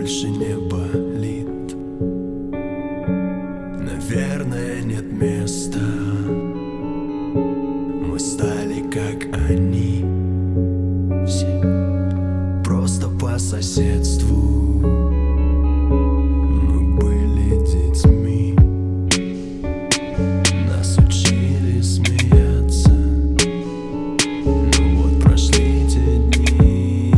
больше не болит. Наверное, нет места. Мы стали как они, все просто по соседству. Мы были детьми, нас учили смеяться. Ну вот прошли те дни,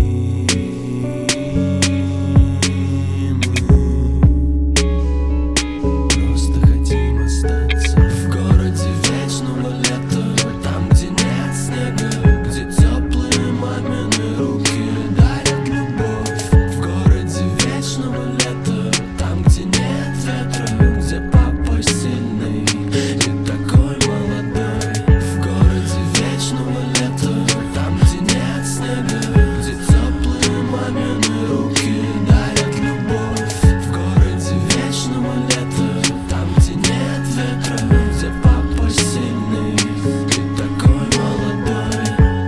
мы просто хотим остаться в городе вечного лета, там, где нет снега, где теплые мамины руки дарят любовь. В городе вечного лета, там, где нет ветра, где папа сильный и такой молодой. В городе вечного лета, там, где нет снега, где теплые мамины руки дарят любовь. В городе вечного лета, там, где нет ветра, где папа сильный и такой молодой.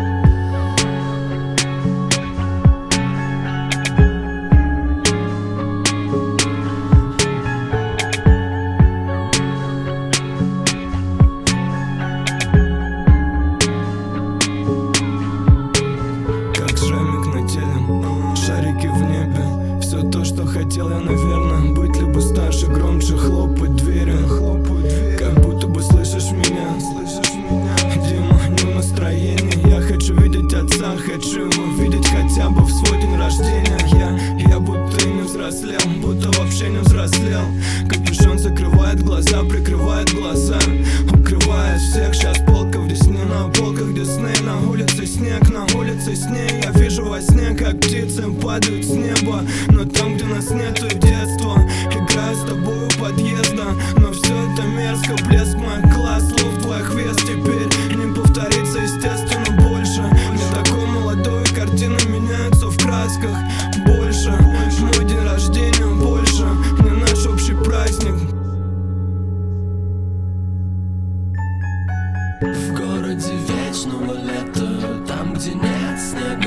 Как шрамик на теле, шарики в небе. Все то, что хотел я, наверное, быть либо старше, громче, хлопать дверью. Как будто бы слышишь меня, Дима, не в настроении. Я хочу видеть отца, хочу его видеть хотя бы в свой день рождения. Я будто и не взрослел, будто вообще не взрослел. Капюшон закрывает глаза, прикрывает глаза, укрывает всех. Сейчас полка в Десне, на полках Дисней. На улице снег, на улице снег. Я вижу во сне, как птицы падают с неба. Но там, где нас нету и детства, играю с тобой у подъезда. Но все это мерзко, блеск моих глаз, слов твоих вес теперь не повторится, естественно, больше. Не такой молодой, картины меняются в красках. Больше, мой день рождения больше, не наш общий праздник. В городе вечного лета, там, где нет снега,